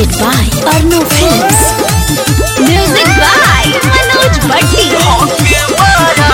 Presented by Arno Films. Music by Manoj Bhatti.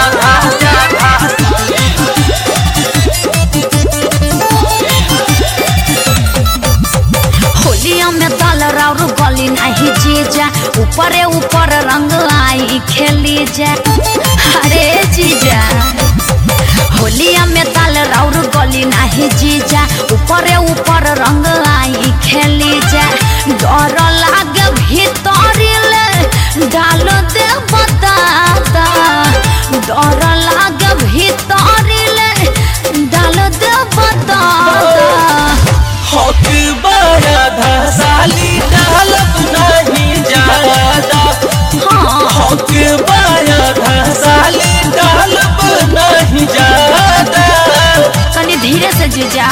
होलिया में दाल राउर गली नहीं जीजा, ऊपरे ऊपर रंग आई खेली जा। अरे जीजा होलिया में दाल राउर गली नहीं जीजा, ऊपरे ऊपर रंग आई खेली जा। डर लागे भीतरी ले डाल दे बताता, डर लागे भीतरी ले डाल दे बताता। हक बड़ा धसाली डालब नहीं ज्यादा, हक बड़ा धसाली डालब नहीं ज्यादा। कनी धीरे से जीजा।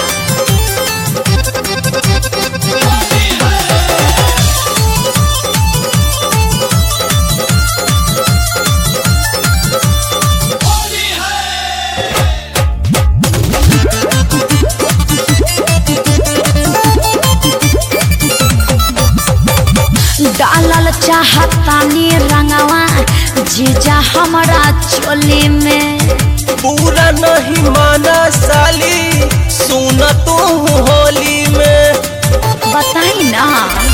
डालल चाहतानी रंगवा जीजा हमारा चोली में। पूरा नहीं माना साली सुन तू होली में। बताई ना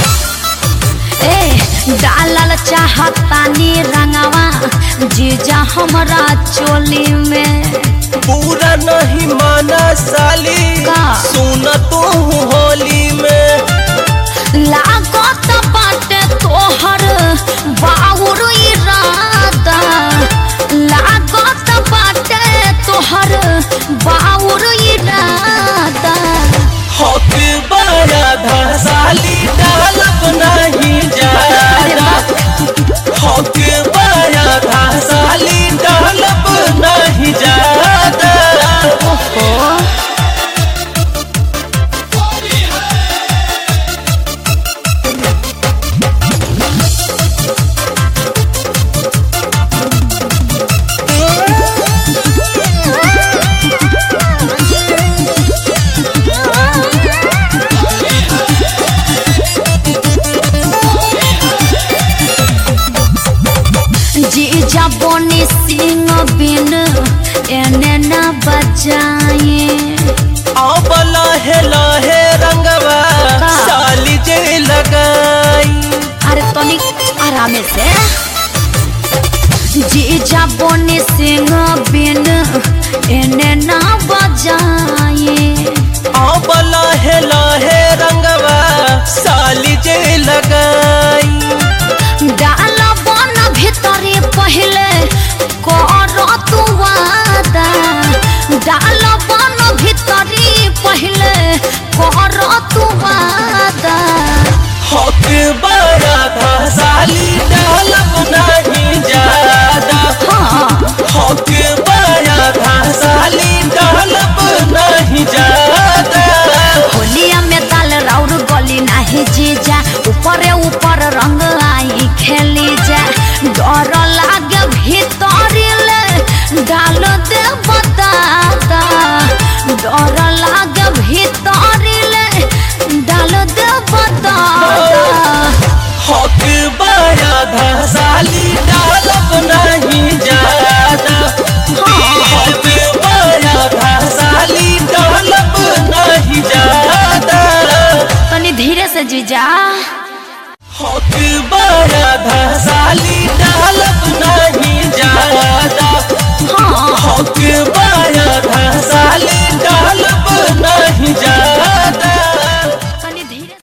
ए डालल चाहतानी रंगवा जीजा हमारा चोली में। पूरा नहीं माना साली का? सुन तू होली में। लागत बाटे तोहर बाउर इरादा, लागत बाटे तोहर बाउर इरादा। हक बड़ा धसाली डालब नहीं ज्यादा, हक बड़ा धसाली डालब नहीं ज्यादा। जीजा बोनी सिंह बिन एने न बजाए। अब लहे लहे रंगवा का? साली जे लगाई। अरे तनिक आरामे से। जीजा बोनी सिंह बिन एने न बजाए। अब लहे लहे रंगवा साली जे लगाई। डाल बन भीतरी पहले कर तू वादा, डाल बन भीतरी पहले कर तू वादा। हक बड़ा धसाली डालब नहीं ज्यादा, हक बड़ा धसाली डालब नहीं ज्यादा। होलिया में दाल राउर गली नहीं जीजा, ऊपरे ऊपर रंग आई खेली जा। डर लागे भीतरी ले डाल दे बताता, डर लागे भीतरी ले डाल दे बताता। हक बड़ा धसाली डालब नहीं ज्यादा, हक बड़ा धसाली डालब नहीं ज्यादा। तनी धीरे से जीजा। हक बड़ा धसाली डालब नहीं ज्यादा,